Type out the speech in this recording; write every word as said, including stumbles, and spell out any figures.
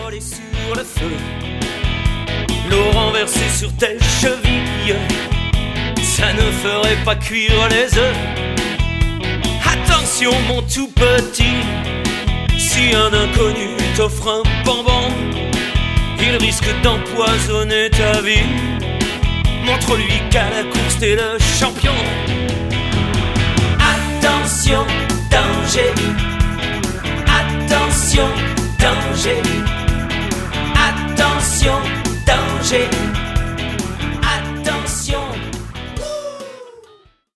voler sur le feu, l'eau renversée sur tes chevilles, ça ne ferait pas cuire les œufs. Attention mon tout petit, si un inconnu t'offre un bonbon, il risque d'empoisonner ta vie. Montre-lui qu'à la course t'es le champion. Attention, danger. Attention, danger. Attention, danger.